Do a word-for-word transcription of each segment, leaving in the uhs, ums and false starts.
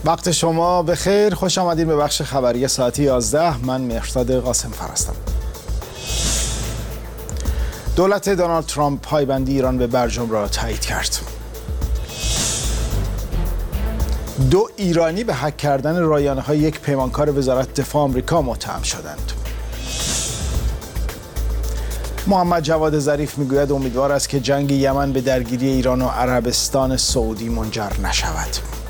وقت شما بخیر، خوش آمدید به بخش خبری ساعت یازده. من مهرداد قاسم فرستم. دولت دونالد ترامپ پایبندی ایران به برجام را تایید کرد. دو ایرانی به هک کردن رایانه‌های یک پیمانکار وزارت دفاع آمریکا متهم شدند. محمد جواد ظریف میگوید امیدوار است که جنگ یمن به درگیری ایران و عربستان سعودی منجر نشود.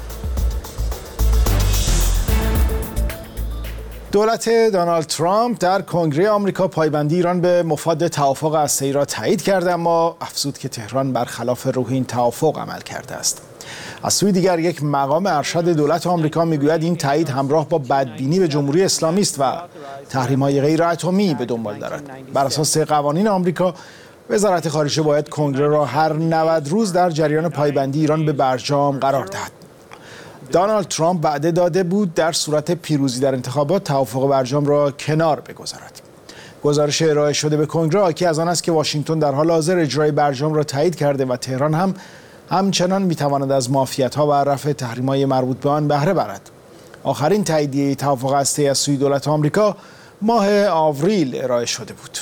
دولت دونالد ترامپ در کنگره آمریکا پایبندی ایران به مفاد توافق هسته‌ای را تایید کرد، اما افزود که تهران برخلاف روح این توافق عمل کرده است. از سوی دیگر یک مقام ارشد دولت آمریکا میگوید این تایید همراه با بدبینی به جمهوری اسلامی است و تحریم‌های غیر اتمی به دنبال دارد. بر اساس قوانین آمریکا وزارت خارجه باید کنگره را هر نود روز در جریان پایبندی ایران به برجام قرار دهد. دونالد ترامپ وعده داده بود در صورت پیروزی در انتخابات توافق برجام را کنار بگذارد. گزارش ارائه شده به کنگره حاکی از آن است که واشنگتن در حال حاضر اجرای برجام را تایید کرده و تهران هم همچنان میتواند از معافیت‌ها و رفع تحریم‌های مربوط به آن بهره برد. آخرین تاییدیه توافق هسته‌ای از سوی دولت آمریکا ماه آوریل ارائه شده بود.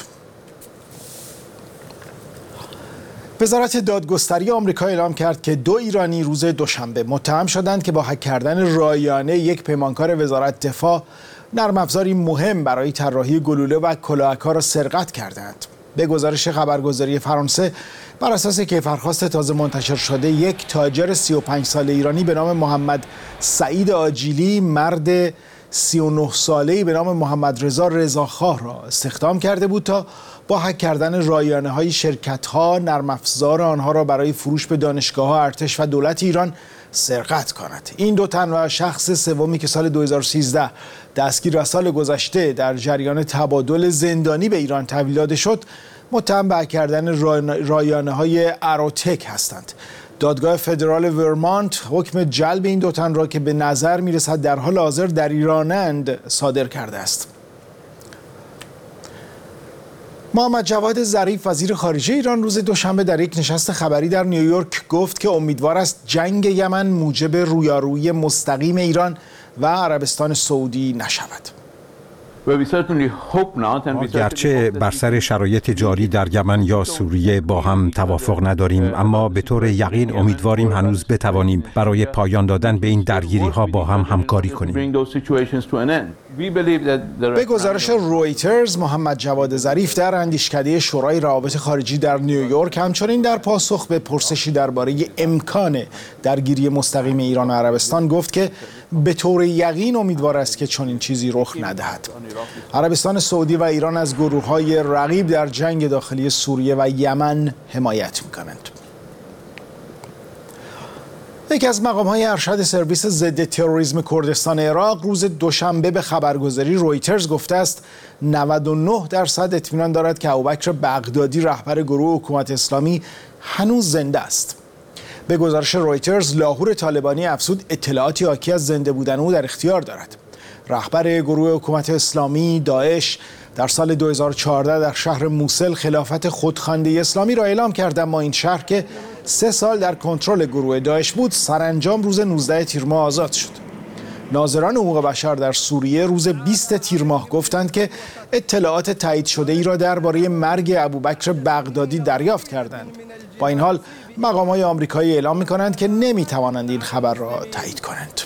وزارت دادگستری آمریکا اعلام کرد که دو ایرانی روز دوشنبه متهم شدند که با هک کردن رایانه یک پیمانکار وزارت دفاع نرم افزاری مهم برای طراحی گلوله و کلاهک‌ها را سرقت کردند. به گزارش خبرگزاری فرانسه، بر اساس کیفرخواست تازه منتشر شده، یک تاجر سی و پنج ساله ایرانی به نام محمد سعید آجیلی مرد سی و نه ساله‌ای به نام محمد رضا رضاخواه را استخدام کرده بود تا با هک کردن رایانه‌های شرکت‌ها نرم افزار آنها را برای فروش به دانشگاه‌ها، ارتش و دولت ایران سرقت کند. این دو تن و شخص سومی که سال دو هزار و سیزده دستگیر و سال گذشته در جریان تبادل زندانی به ایران تحویل داده شد، متهم به هک کردن رایانه‌های اروتک هستند. دادگاه فدرال ورمانت حکم جلب این دو تن را که به نظر می‌رسد در حال حاضر در ایرانند صادر کرده است. محمد جواد ظریف وزیر خارجه ایران روز دوشنبه در یک نشست خبری در نیویورک گفت که امیدوار است جنگ یمن موجب رویارویی مستقیم ایران و عربستان سعودی نشود. گرچه بر سر شرایط جاری در یمن یا سوریه با هم توافق نداریم، اما به طور یقین امیدواریم هنوز بتوانیم برای پایان دادن به این درگیری ها با هم همکاری کنیم. به گزارش رویترز، محمد جواد ظریف در اندیشکده شورای روابط خارجی در نیویورک همچنین در پاسخ به پرسشی درباره امکان درگیری مستقیم ایران و عربستان گفت که به طور یقین امیدوار است که چنین چیزی رخ ندهد. عربستان سعودی و ایران از گروه‌های رقیب در جنگ داخلی سوریه و یمن حمایت می‌کنند. یکی از مقام‌های ارشد سرویس ضد تروریسم کردستان عراق روز دوشنبه به خبرگزاری رویترز گفته است نود و نه درصد اطمینان دارد که ابوبکر بغدادی رهبر گروه حکومت اسلامی هنوز زنده است. به گزارش رویترز، لاهور طالبانی افزود اطلاعاتی حاکی از زنده بودن او در اختیار دارد. رهبر گروه حکومت اسلامی داعش در سال دو هزار و چهارده در شهر موصل خلافت خودخوانده اسلامی را اعلام کرد، اما این شهر که سه سال در کنترل گروه داعش بود سرانجام روز نوزده تیر ماه آزاد شد. ناظران حقوق بشر در سوریه روز بیست تیر ماه گفتند که اطلاعات تایید شده ای را درباره مرگ ابوبکر بغدادی دریافت کردند. با این حال مقام‌های آمریکایی اعلام می‌کنند که نمی‌توانند این خبر را تایید کنند.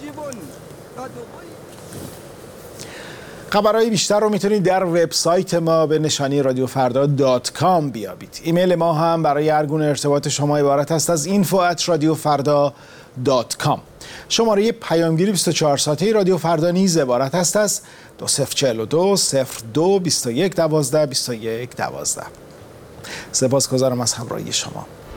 خبرهای بیشتر رو میتونید در وبسایت ما به نشانی رادیو فردا دات کام بیابید. ایمیل ما هم برای هر گونه ارتباط شما عبارت است از اینفو ات رادیو فردا دات کام. شماره پیامگیری بیست و چهار ساعته رادیو فردا نیز عبارت است از دو صفر چهار دو صفر دو بیست و یک دوازده بیست و یک دوازده. سپاسگزارم از همراهی شما.